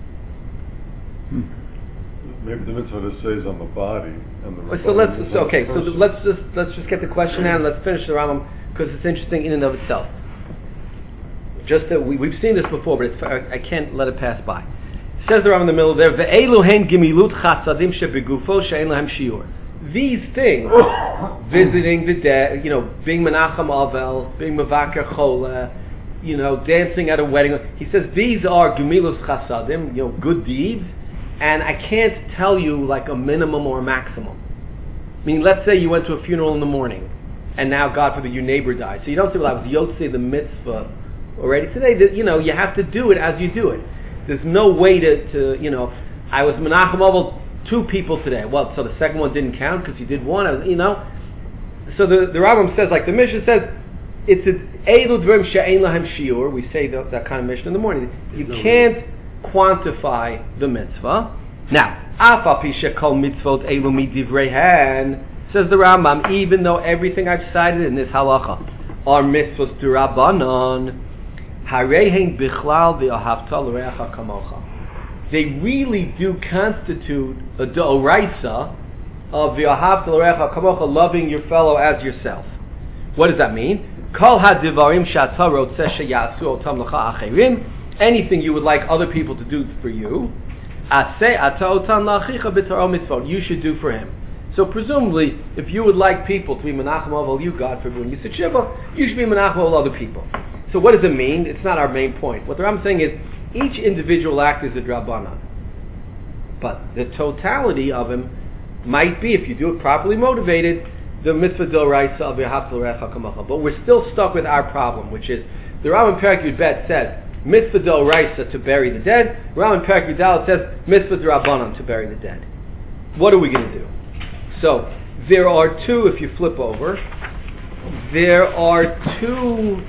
Hmm. Maybe the mitzvah just says on the body and the. So let's is so, on okay. the So person. let's just let's just get the question out and let's finish the Rambam because it's interesting in and of itself. Just that we, we've seen this before, but it's, I, I can't let it pass by. Says the Rambam in the middle there. Ve'elu hen gemilut chasadim shebegufo she'en lahem shiur. These things, visiting the dead, you know, being menachem avel, being mevaker chola, you know, dancing at a wedding. He says these are gemilus chasadim, you know, good deeds, and I can't tell you like a minimum or a maximum. I mean, let's say you went to a funeral in the morning, and now, God forbid, your neighbor died. So you don't say, well, I was yotzei the mitzvah already today. That, you know, you have to do it as you do it. There's no way to, to you know, I was menachem avel two people today. Well, so the second one didn't count because you did one, I was, you know. So the, the Rambam says, like the Mishnah says, it's a eilu dvarim she'ein lahem shiur. We say that, that kind of Mishnah in the morning. You can't quantify the mitzvah. Now, af al pi shekol mitzvot eilu midivreihen, says the Rambam, even though everything I've cited in this halacha are mitzvot d'Rabbanan, harein bichlal v'ahavta l'reacha kamocha. They really do constitute a d'oraisa of v'ahavta l'reacha kamocha, loving your fellow as yourself. What does that mean? Kol hadivarim she'ata rotzeh sheyasu otam l'cha acherim. Anything you would like other people to do for you, aseh ata otam l'achicha b'torah mitzvot. You should do for him. So presumably, if you would like people to be menachem avel you, God forbid, when you sit shiva, you should be menachem avel other people. So what does it mean? It's not our main point. What I'm saying is, each individual act is a drabanan. But the totality of him might be, if you do it properly motivated, the mitzvah d'oraisa of v'ahavta l'reacha kamocha. But we're still stuck with our problem, which is, the Rambam Perek Yud Bet says, mitzvah d'oraisa to bury the dead. Rambam Perek Yud Dalet says, mitzvah d'rabanan to bury the dead. What are we going to do? So, there are two, if you flip over, there are two,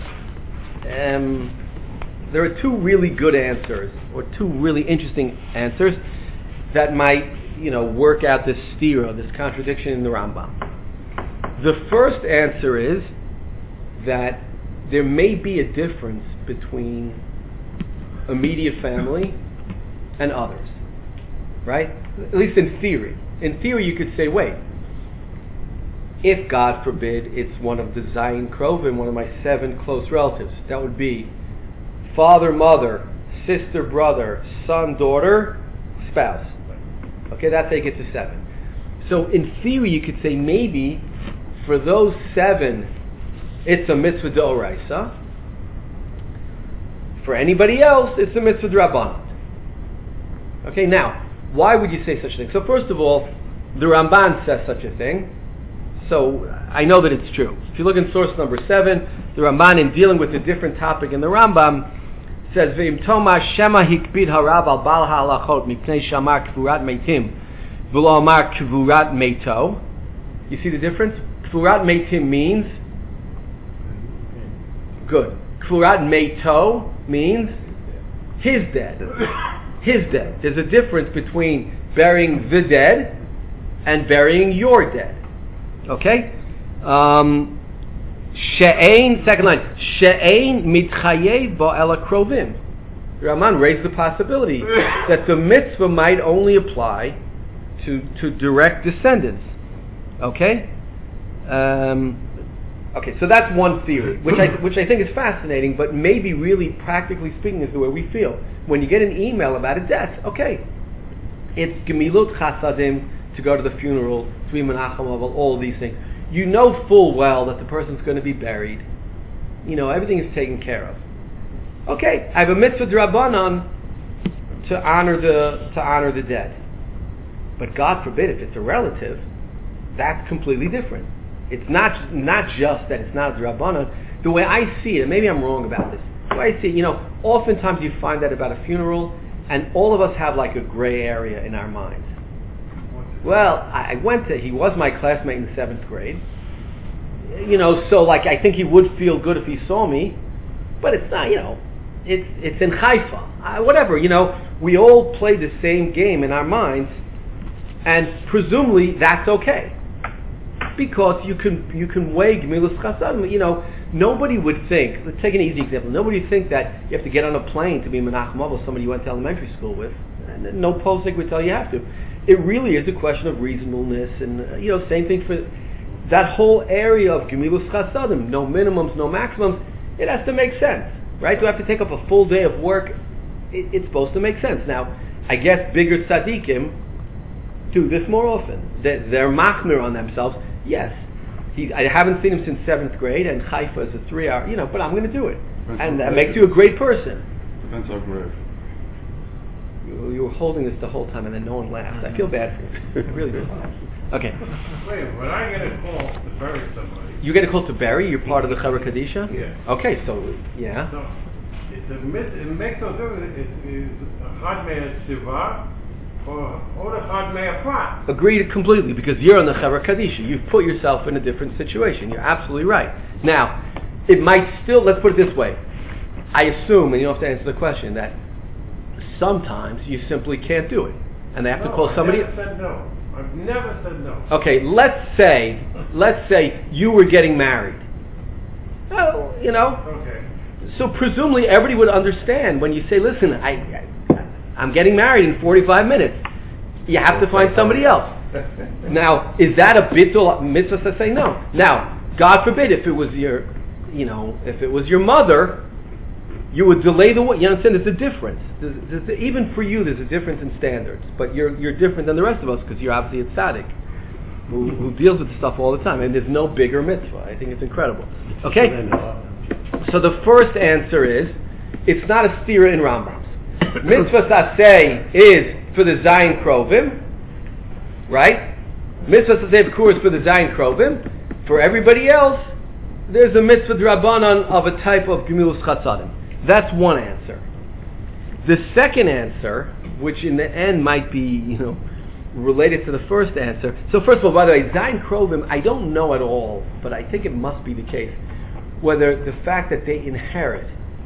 um, there are two really good answers, or two really interesting answers that might, you know, work out this stira, this contradiction in the Rambam. The first answer is that there may be a difference between immediate family and others, right? At least in theory. In theory, you could say, wait, if, God forbid, it's one of the Zayin Krovim, one of my seven close relatives, that would be father, mother, sister, brother, son, daughter, spouse. Okay, that's how you get to seven. So in theory, you could say maybe for those seven, it's a mitzvah d'oraisa. For anybody else, it's a mitzvah d'rabbanan. Okay, now, why would you say such a thing? So first of all, the Ramban says such a thing, so I know that it's true. If you look in source number seven, the Ramban, in dealing with a different topic in the Rambam, says, V'im toma shema hikbid harav al bal ha'alachot mipnei shamar kvurat meitim v'lo amar kvurat meito. You see the difference? Kvurat meitim means, good. Kvurat meito means his dead. His dead. There's a difference between burying the dead and burying your dead. Okay? Um, She'ein, second line, She'ein mitchayev bo ela krovim. Raman raised the possibility that the mitzvah might only apply to, to direct descendants. Okay? Um, okay, so that's one theory, which I, which I think is fascinating, but maybe really, practically speaking, is the way we feel. When you get an email about a death, okay, it's gemilut chasadim, to go to the funeral, to be menachem avel, all of these things. You know full well that the person's going to be buried. You know, everything is taken care of. Okay, I have a mitzvah d'Rabbanan to honor the to honor the dead. But God forbid, if it's a relative, that's completely different. It's not not just that it's not a d'Rabbanan. The way I see it, and maybe I'm wrong about this, the way I see it, you know, oftentimes you find that about a funeral, and all of us have like a gray area in our minds. Well, I went to, he was my classmate in the seventh grade. You know, so like I think he would feel good if he saw me, but it's not, you know, it's it's in Haifa. Uh, whatever, you know, we all play the same game in our minds, and presumably that's okay. Because you can you can weigh Gemilas Chasadim, you know, Nobody would think, let's take an easy example, nobody would think that you have to get on a plane to be Menachem Avos, somebody you went to elementary school with. And no posik would tell you have to. It really is a question of reasonableness, and uh, you know, same thing for that whole area of Gemilus Chasadim, no minimums, no maximums. It has to make sense, right? To have to take up a full day of work, it, it's supposed to make sense. Now, I guess bigger tzaddikim do this more often. They're, they're machmir on themselves. Yes, he, I haven't seen him since seventh grade, and Haifa is a three-hour, you know, but I'm going to do it, Depends and how that grave makes it you a is. great person. Depends how grave. You, you were holding this the whole time, and then no one laughed. I feel bad for you. I really do. Okay. Wait, when I get a call to bury somebody, You get a call to bury. You're part of the Chevra Kadisha. Yeah. Okay, so yeah. so it's a mit- it makes no difference if it's a Chad Me'ah Shiva or or a Chad Me'ah Prat. Agreed completely, because you're on the Chevra Kadisha. You've put yourself in a different situation. You're absolutely right. Now, it might still. Let's put it this way. I assume, and you don't have to answer the question, that sometimes you simply can't do it, and they have to No, call somebody. I never said no. I've never said no. Okay, let's say, let's say you were getting married. Oh, you know. Okay. So presumably everybody would understand when you say, "Listen, I, I I'm getting married in forty-five minutes." You have to find somebody else. Now, is that a bittul mitzvah to say no? Now, God forbid, if it was your, you know, if it was your mother, you would delay the. You understand? There's a difference. There's, there's a, even for you, there's a difference in standards. But you're you're different than the rest of us because you're obviously a tzaddik who, who deals with stuff all the time, and there's no bigger mitzvah. I think it's incredible. Okay. So the first answer is, it's not a stira in Rambam's. Mitzvah saseh is for the Zayin Krovim, right? Mitzvah saseh b'kur is for the Zayin Krovim. For everybody else, there's a mitzvah drabanan of a type of gemilus chatzadim. That's one answer. The second answer, which in the end might be, you know, related to the first answer. So first of all, by the way, Zayin Krovim, I don't know at all, but I think it must be the case, whether the fact that they inherit,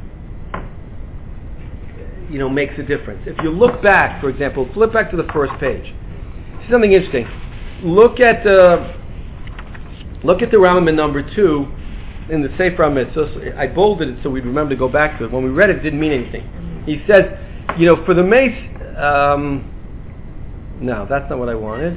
you know, makes a difference. If you look back, for example, flip back to the first page. See something interesting. Look at the look at the Rambam in number two in the Sefer HaMitzvos. I bolded it so we'd remember to go back to it. When we read it, it didn't mean anything. He says, you know, for the mace, um, no, that's not what I wanted.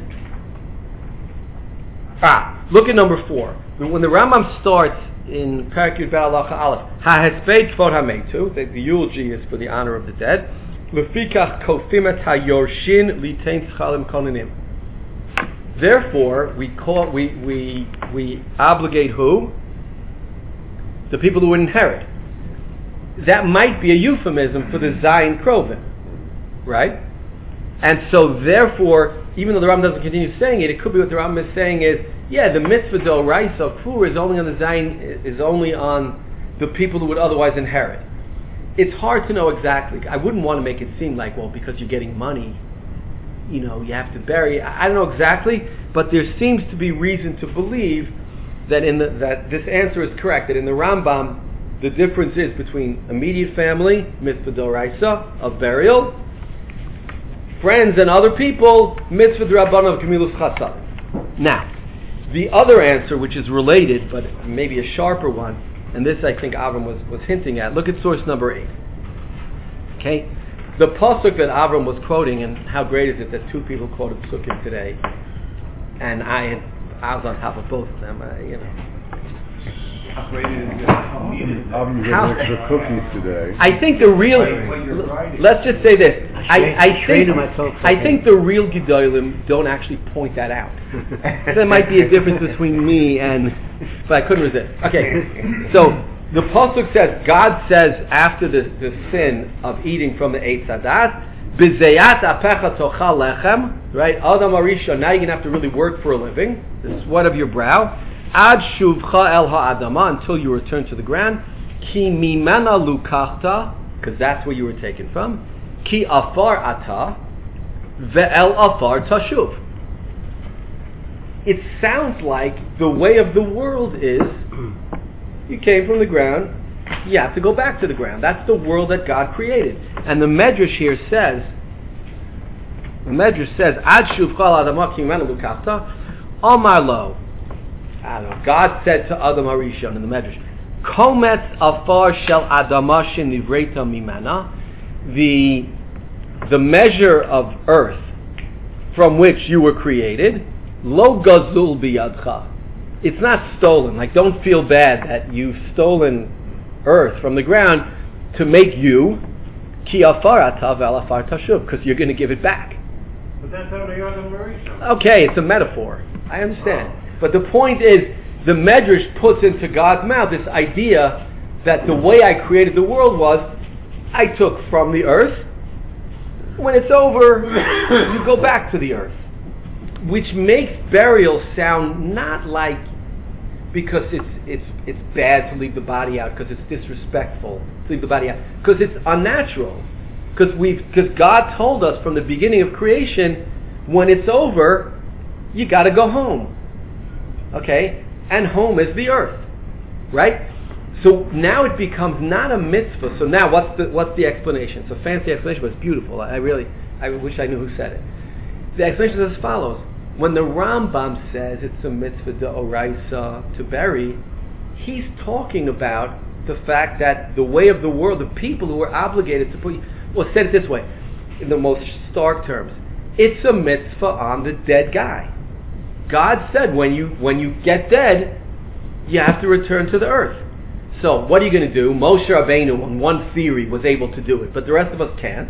Ah, look at number four. When the Rambam starts in Parak Yud Bet Halacha Aleph, Ha-Hesped Kvod HaMeitu, the, the eulogy is for the honor of the dead. Lefikach kofim et hayorshin litein tchalim konanim. Therefore, we call we we we obligate who? The people who would inherit. That might be a euphemism for the Zayin Krovim, right? And so, therefore, even though the Rambam doesn't continue saying it, it could be what the Rambam is saying is, yeah, the mitzvah d'oraisa of Kfur is only on the Zayin, is only on the people who would otherwise inherit. It's hard to know exactly. I wouldn't want to make it seem like, well, because you're getting money, you know, you have to bury. I, I don't know exactly, but there seems to be reason to believe that in the, that this answer is correct. That in the Rambam, the difference is between immediate family, mitzvah d'oraisa of burial, friends and other people, mitzvah d'rabbanan of gemilus chatzad. Now, the other answer, which is related, but maybe a sharper one, and this I think Avram was, was hinting at, look at source number eight. Okay? The pasuk that Avram was quoting, and how great is it that two people quoted Sukkim today, and I had, I was on top of both of them, uh, you know. How great is it? How needed? I'm getting How- extra cookies today. I think the real, When you're writing. let's just say this, I, I think, Training myself for I think the real Gedolim don't actually point that out. So there might be a difference between me and, but I couldn't resist. Okay, so the pasuk says, God says after the, the sin of eating from the Eitz Hadas, B'zeyat apecha tochal lechem, right? Adam Arisha, now you're going to have to really work for a living, the sweat of your brow, Ad shuvcha el ha'adama, until you return to the ground, Ki mimena lukachta, because that's where you were taken from, Ki afar ata, ve'el afar tashuv. It sounds like the way of the world is, you came from the ground, you have to go back to the ground. That's the world that God created. And the Medrash here says, the Medrash says, Ad shuvcha el adama ki mimena lukachta, Amar lo. I don't know. God said to Adam Harishon in the Medrash, Kometz afar shel adama shenivreta mimena, the the measure of earth from which you were created, lo gazul biyadcha. It's not stolen. Like, don't feel bad that you've stolen earth from the ground to make you ki afar atav al afar tashuv, because you're going to give it back. But that's how they are the Marisha. Okay, it's a metaphor. I understand. But the point is, the Medrash puts into God's mouth this idea that the way I created the world was, I took from the earth. When it's over, you go back to the earth. Which makes burial sound not like because it's it's it's bad to leave the body out, because it's disrespectful to leave the body out, because it's unnatural. Because we've because God told us from the beginning of creation, when it's over, you got to go home. Okay, and home is the earth, right? So now it becomes not a mitzvah. So now what's the what's the explanation? It's a fancy explanation, but it's beautiful. I really I wish I knew who said it. The explanation is as follows: when the Rambam says it's a mitzvah d'oraisa to bury, he's talking about the fact that the way of the world, the people who are obligated to put, well, said it this way, in the most stark terms, it's a mitzvah on the dead guy. God said when you when you get dead, you have to return to the earth. So what are you going to do? Moshe Rabbeinu, on one theory, was able to do it, but the rest of us can't.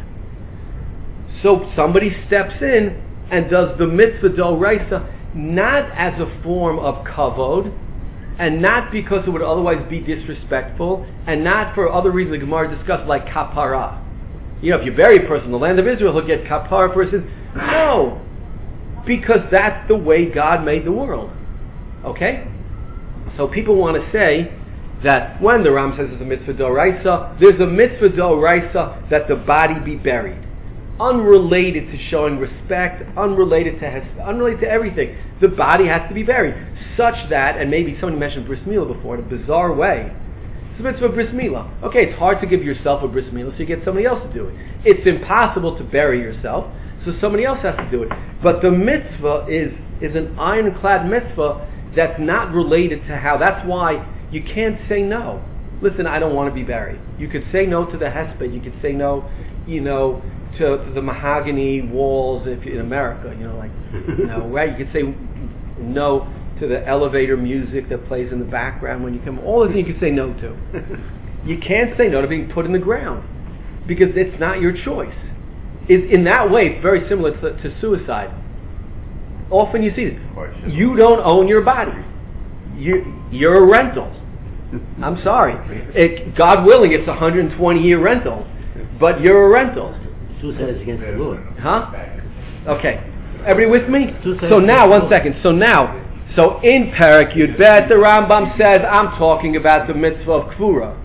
So somebody steps in and does the mitzvah d'oraisa, not as a form of kavod, and not because it would otherwise be disrespectful, and not for other reasons the Gemara discussed, like kapara. You know, if you bury a person in the land of Israel, he'll get kapara for his. No, because that's the way God made the world. Okay? So people want to say that when the Ram says it's a mitzvah d'oraisa, there's a mitzvah d'oraisa that the body be buried. Unrelated to showing respect, unrelated to hes- unrelated to everything. The body has to be buried, such that, and maybe somebody mentioned bris milah before in a bizarre way. It's a mitzvah bris milah. Okay, it's hard to give yourself a bris milah, so you get somebody else to do it. It's impossible to bury yourself, so somebody else has to do it. But the mitzvah is is an ironclad mitzvah that's not related to how. That's why you can't say no. Listen, I don't want to be buried. You could say no to the hesped. You could say no, you know, to, to the mahogany walls if in America, you know, like, you know, right? You could say no to the elevator music that plays in the background when you come. All the things you could say no to. You can't say no to being put in the ground because it's not your choice. It, in that way, it's very similar to, to suicide. Often you see this. You don't own your body. You, you're a rental. I'm sorry. It, God willing, it's a one hundred twenty year rental, but you're a rental. Suicide is against the Lord. Huh? Okay. Everybody with me? So now, one second. So now, so in Perek Yud Bet, the Rambam says, I'm talking about the mitzvah of Kfura.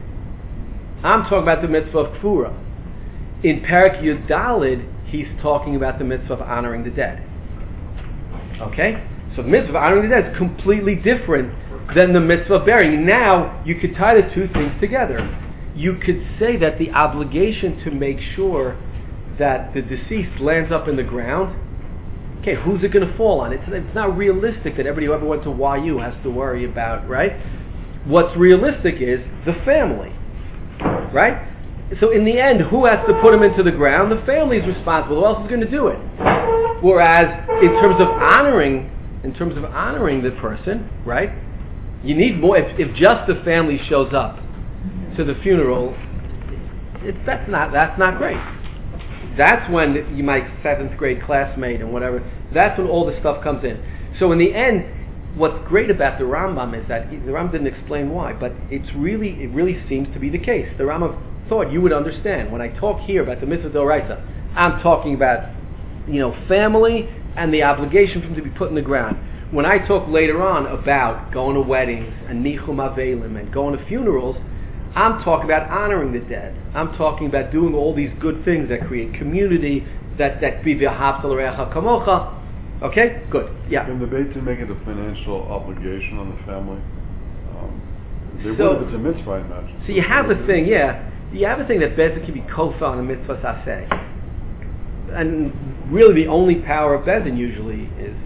I'm talking about the mitzvah of Kfura. In Perek Yud Daled, he's talking about the mitzvah of honoring the dead. Okay? So the mitzvah of honoring the dead is completely different than the mitzvah of burying. Now, you could tie the two things together. You could say that the obligation to make sure that the deceased lands up in the ground, okay, who's it going to fall on? It's, it's not realistic that everybody who ever went to Y U has to worry about, right? What's realistic is the family, right? So in the end, who has to put him into the ground? The family is responsible. Who else is going to do it? Whereas, in terms of honoring, in terms of honoring the person, right? You need more. If, if just the family shows up to the funeral, it, that's not that's not great. That's when you my seventh grade classmate and whatever. That's when all the stuff comes in. So in the end, what's great about the Rambam is that he, the Rambam didn't explain why, but it's really it really seems to be the case. The Rambam thought you would understand when I talk here about the mitzvah d'oraisa. I'm talking about, you know, family and the obligation for them to be put in the ground. When I talk later on about going to weddings and nichum avelim and going to funerals, I'm talking about honoring the dead. I'm talking about doing all these good things that create community, that that be v'ahavta l'reacha kamocha. Okay, good. Yeah. Can the Beit Din make it a financial obligation on the family? Um, they So- would if it's a mitzvah, I imagine. So you have a thing, yeah. You have a thing that Bezin can be kofa on a mitzvah saseh. And really the only power of Bezin usually is, is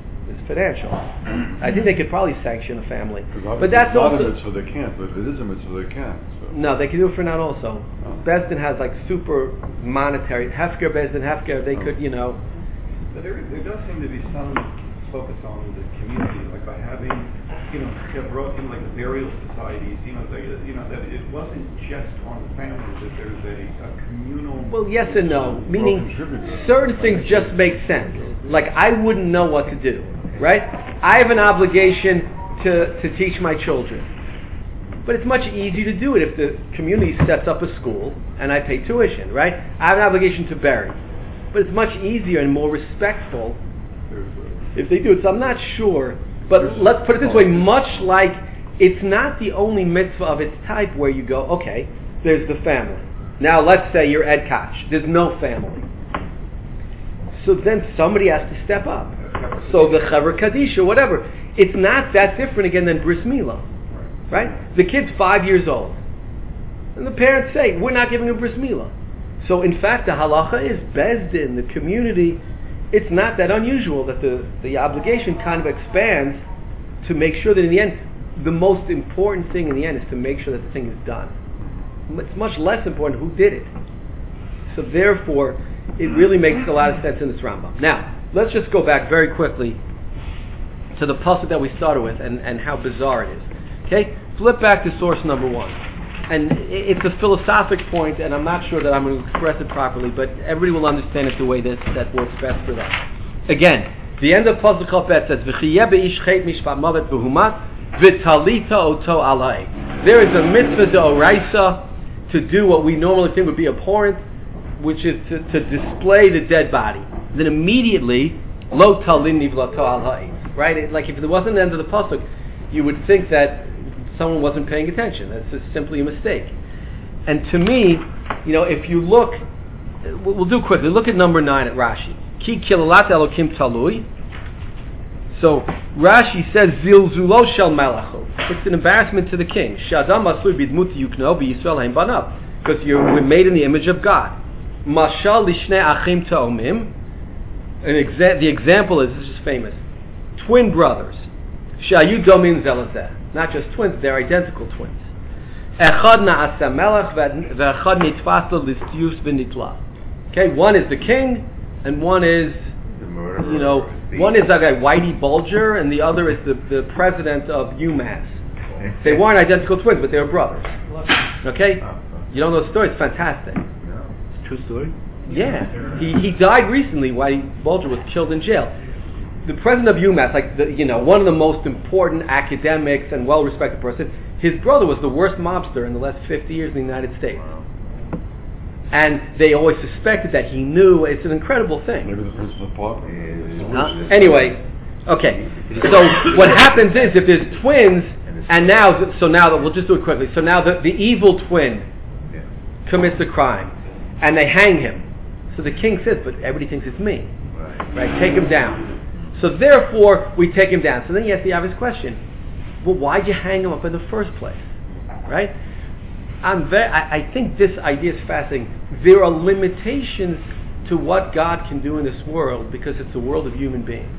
financial. I think they could probably sanction a family. Because But that's it's not also... a mitzvah, they can't. But if it is a mitzvah, they can't. So. No, they can do it for now also. Oh. Beis Din has like super monetary... Hefker, Beis Din, Hefker, they Oh. could, you know... But there, there does seem to be some focus on the community, like by having, you know, have brought in like the burial societies, you know, that, you know, that it wasn't just on the families, that there's a, a communal... Well, yes and no. Meaning, contributor. certain things just make sense. Like, I wouldn't know what to do, right? I have an obligation to, to teach my children. But it's much easier to do it if the community sets up a school and I pay tuition, right? I have an obligation to bury. But it's much easier and more respectful if they do it. So I'm not sure. But let's put it this way, much like it's not the only mitzvah of its type where you go, okay, there's the family. Now let's say you're Ed Koch. There's no family. So then somebody has to step up. So the Chaver Kaddish or whatever. It's not that different again than Bris Milah. Right? The kid's five years old. And the parents say, we're not giving him Bris Milah. So in fact the halacha is Beis Din, the community, it's not that unusual that the, the obligation kind of expands to make sure that in the end, the most important thing in the end is to make sure that the thing is done. It's much less important who did it. So therefore, it really makes a lot of sense in this Rambam. Now, let's just go back very quickly to the pasuk that we started with and, and how bizarre it is. Okay? Flip back to source number one. And it's a philosophic point, and I'm not sure that I'm going to express it properly, but everybody will understand it the way that, that works best for them. Again, the end of Pasuk Chaf Bet says, "V'chiyeh be'ish chet mishpat mavet v'humat v'talita oto alai." There is a mitzvah d'oraisa to do what we normally think would be abhorrent, which is to, to display the dead body. Then immediately, lo talin nivlato alai. Right? It, like if there wasn't the end of the Pasuk, you would think that someone wasn't paying attention. That's just simply a mistake. And to me, you know, if you look, we'll do quickly, look at number nine at Rashi. Ki kilalat elokim talui. So Rashi says, Zilzulo shel malachu. It's an embarrassment to the king. Shadam asur bidmut yukno b'Yisrael haim banav. Because you're made in the image of God. Mashal lishne achim ta'omim. An exa- the example is, this is famous, twin brothers. Shayu domin zelazeh. Not just twins, they're identical twins. Echad na'asa melech ve'echad nitfas lo listius v'nitla. Okay, one is the king, and one is, you know, one is that guy Whitey Bulger, and the other is the, the president of UMass. They weren't identical twins, but they were brothers. Okay? You don't know the story? It's fantastic. It's a true story? Yeah. He he died recently. Whitey Bulger was killed in jail. The president of UMass, like the, you know, one of the most important academics and well-respected person, his brother was the worst mobster in the last fifty years in the United States. And they always suspected that he knew. It's an incredible thing. Maybe the principal part. Uh, anyway, okay. So what happens is if there's twins, and now, so now we'll just do it quickly. So now the, the evil twin commits a crime, and they hang him. So the king says, "But everybody thinks it's me, right? Take him down." So therefore, we take him down. So then you ask the obvious question: well, why'd you hang him up in the first place, right? I'm very, I, I think this idea is fascinating. There are limitations to what God can do in this world because it's a world of human beings.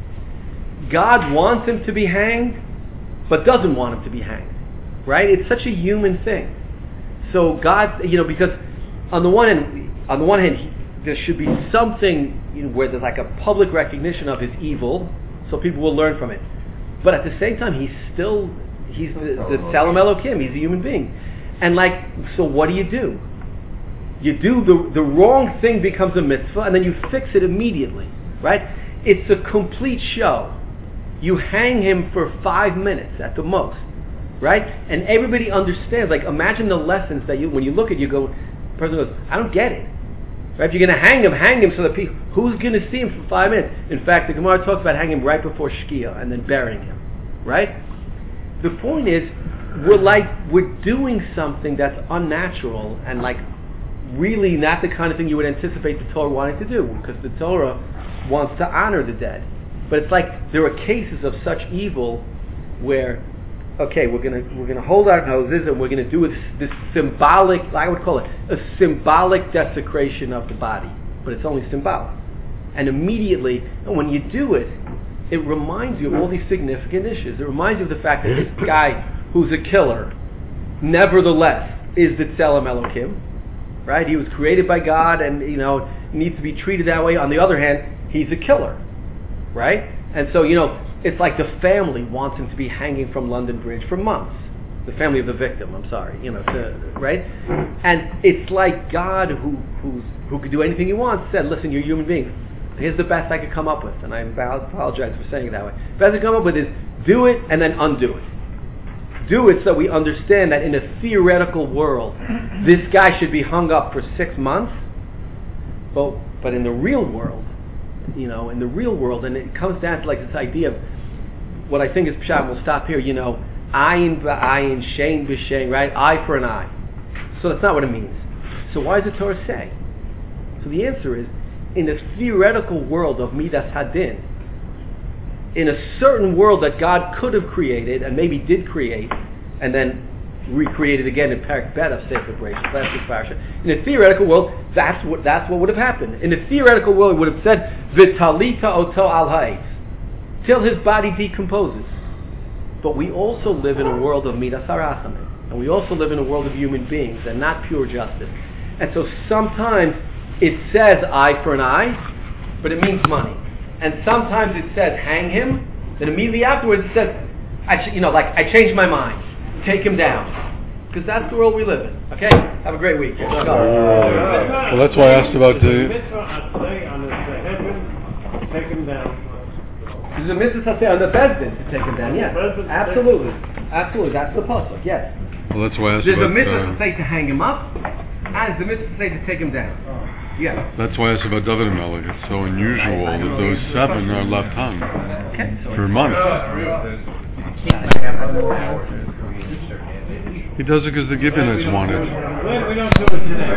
God wants him to be hanged, but doesn't want him to be hanged, right? It's such a human thing. So God, you know, because on the one hand, on the one hand, he, there should be something, you know, where there's like a public recognition of his evil, so people will learn from it. But at the same time, he's still, he's the, the Tzelem Elokim, he's a human being. And like, so what do you do? You do, the, the wrong thing becomes a mitzvah, and then you fix it immediately, right? It's a complete show. You hang him for five minutes at the most, right? And everybody understands, like imagine the lessons that you, when you look at it, you go, the person goes, I don't get it. Right? If you're going to hang him, hang him so that people, who's going to see him for five minutes? In fact, the Gemara talks about hanging him right before Shkia and then burying him, right? The point is, we're like, we're doing something that's unnatural and like really not the kind of thing you would anticipate the Torah wanting to do, because the Torah wants to honor the dead. But it's like there are cases of such evil where, okay, we're gonna we're gonna hold our noses and we're gonna do this, this symbolic, I would call it a symbolic desecration of the body, but it's only symbolic. And immediately, and when you do it, it reminds you of all these significant issues. It reminds you of the fact that this guy who's a killer, nevertheless, is the Tzelem Elokim, right? He was created by God, and you know needs to be treated that way. On the other hand, he's a killer, right? And so you know, it's like the family wants him to be hanging from London Bridge for months. The family of the victim. I'm sorry, you know, to, right? And it's like God, who who's, who could do anything He wants, said, "Listen, you're a human being. Here's the best I could come up with," and I apologize for saying it that way. The best I could come up with is do it and then undo it. Do it so we understand that in a theoretical world, this guy should be hung up for six months. But but in the real world, you know, in the real world, and it comes down to like this idea of what I think is Pshat. We'll stop here. You know, ayin b'ayin, shein b'shein, right? Eye for an eye. So that's not what it means. So why does the Torah say? So the answer is, in the theoretical world of Midas Hadin, in a certain world that God could have created and maybe did create, and then recreated again in Parak Bet of Sefer Bereshit, last week's parasha. In a theoretical world, that's what that's what would have happened. In a theoretical world, it would have said V'talita oto al ha'etz, till his body decomposes. But we also live in a world of Midas Harachamim, and we also live in a world of human beings and not pure justice. And so sometimes it says eye for an eye, but it means money. And sometimes it says hang him, then immediately afterwards it says, I ch- you know, like I changed my mind, take him down, because that's the world we live in. Okay, have a great week. Let's go. Well, that's why I asked about the. Take him down. There's a mitzvah say on the Bezdin to take him down. Yes, absolutely, absolutely. That's the pasuk. Yes. Well, that's why I asked There's about. a mitzvah Uh, to say to hang him up, and there's a mitzvah to say to take him down. Yeah. that's why I asked about David Melech. It's so unusual that those seven are left hung Okay. for months. He does it because the Gibeonites want it. We don't do it today.